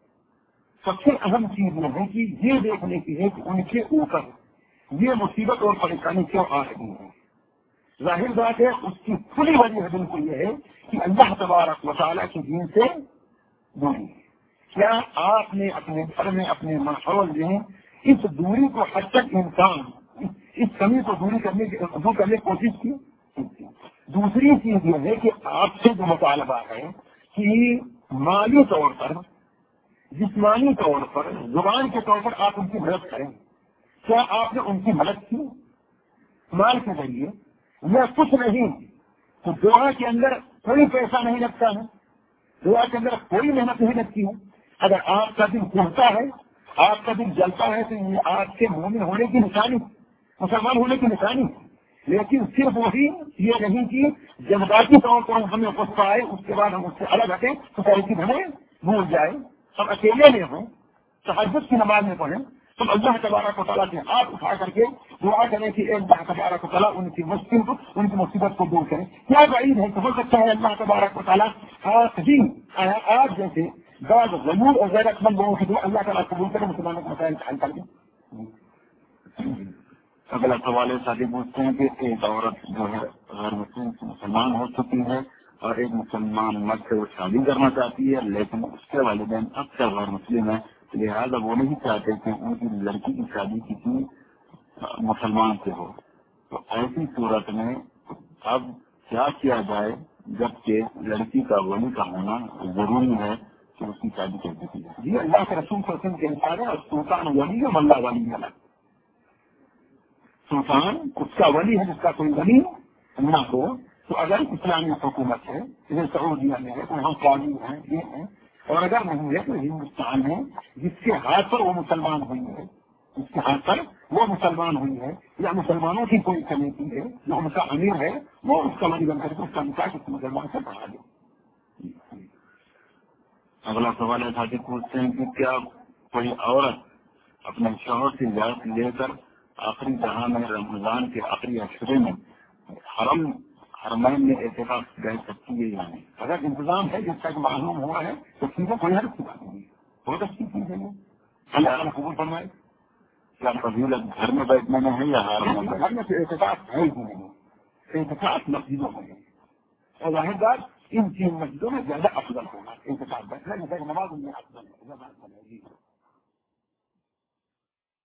سب سے اہم چیز یہ ہے کہ یہ دیکھنے کی ہے کہ ان کے اوپر یہ مصیبت اور پریشانی کیوں آ رہی ہے۔ ظاہر بات ہے اس کی کھلی وجہ بالکل یہ ہے کہ اللہ تبارک و تعالیٰ کے دین سے دوری ہے۔ کیا آپ نے اپنے گھر میں اپنے ماحول میں اس دوری کو حد تک انسان اس کمی کو دور کرنے کی کوشش کی؟ دوسری چیز یہ ہے کہ آپ سے جو مطالبہ ہے کہ مالی طور پر، جسمانی طور پر، زبان کے طور پر آپ ان کی مدد کریں، کیا آپ نے ان کی مدد کی مال کے ذریعے یا کچھ نہیں؟ تو دعا کے اندر کوئی پیسہ نہیں لگتا ہے، دعا کے اندر کوئی محنت نہیں لگتی ہے۔ اگر آپ کا دل کھلتا ہے، آپ کا دل جلتا ہے تو یہ آپ کے مومن ہونے کی نشانی، مسلمان ہونے کی نشانی ہے۔ لیکن صرف وہی یہ نہیں کہ جذباتی طور پر ہمیں غصہ آئے اس کے بعد ہم اس سے الگ ہٹیں تو ساری چیز ہمیں بھول جائے، ہم اکیلے میں ہوں، تہجد کی نماز میں پڑھیں، تم اللہ تبارک و تعالیٰ کے ہاتھ اٹھا کر کے دعا کریں کہ اللہ تبارک و تعالیٰ ان کی مشکل کو، ان کی مصیبت کو دور کریں۔ کیا بعید ہے کہ ہو سکتا ہے اللہ تبارک و تعالیٰ آپ جیسے بعض غیور اور غیرت مند لوگوں کی دعا اللہ تعالیٰ قبول کرے، مسلمانوں کو مسائل حل کر دیں۔
اگلا سوال ہے، ساتھی پوچھتے ہیں کہ ایک عورت جو ہے غیر مسلمان ہو چکی ہے اور ایک مسلمان مرد سے وہ شادی کرنا چاہتی ہے، لیکن اس کے والدین اکثر غیر مسلم ہیں، لہٰذا وہ نہیں چاہتے کہ ان کی لڑکی کی شادی کسی مسلمان سے ہو۔ تو ایسی صورت میں اب کیا کیا جائے جبکہ لڑکی کا ولی کا ہونا ضروری ہے کہ اس کی شادی کیسے کی جائے؟
جی، اللہ کے رسول صلی اللہ علیہ وسلم کے انسان ہے، سلطان ولی ہے، ملا ولی ہے۔ سلطان اس کا ولی ہے جس کا کوئی ولی نہ ہو۔ تو اگر اسلامی حکومت ہے جیسے سعودیہ میں ہے تو وہاں قاضی ہیں، یہ ہیں، اور اگر نہیں ہے تو ہندوستان ہے جس کے ہاتھ پر وہ مسلمان ہوئی ہے، جس کے ہاتھ پر وہ مسلمان ہوئی ہے، یا مسلمانوں کی کوئی کمیٹی ہے جو ان کا امیر ہے، وہ اس کا ولی بن کر کے اس کا نکاح کسی مسلمان سے پڑھا دے۔
اگلا سوال ہے، ساتھی پوچھتے ہیں کہ کیا کوئی عورت اپنے شوہر سے اجازت لے کر آخری جہاں میں رمضان کے آخری عشرے میں حرمین میں اعتکاف رہ سکتی ہے یا نہیں؟
اگر انتظام ہے جس کا معلوم ہوا ہے تو ٹھیک ہے، کوئی حرف کی بات نہیں، بہت اچھی چیز ہے یہ، اللہ تعالیٰ قبول فرمائے۔
کیا فضیلت گھر میں بیٹھنے میں ہے یا حرم میں؟
گھر میں تو اعتکاف ہے ہی نہیں، اعتکاف مسجدوں میں ہے، اور ظاہر بات ان تین مسجدوں میں زیادہ افضل ہوگا اعتکاف بیٹھنا، جیسا کہ نماز میں افضل ہے۔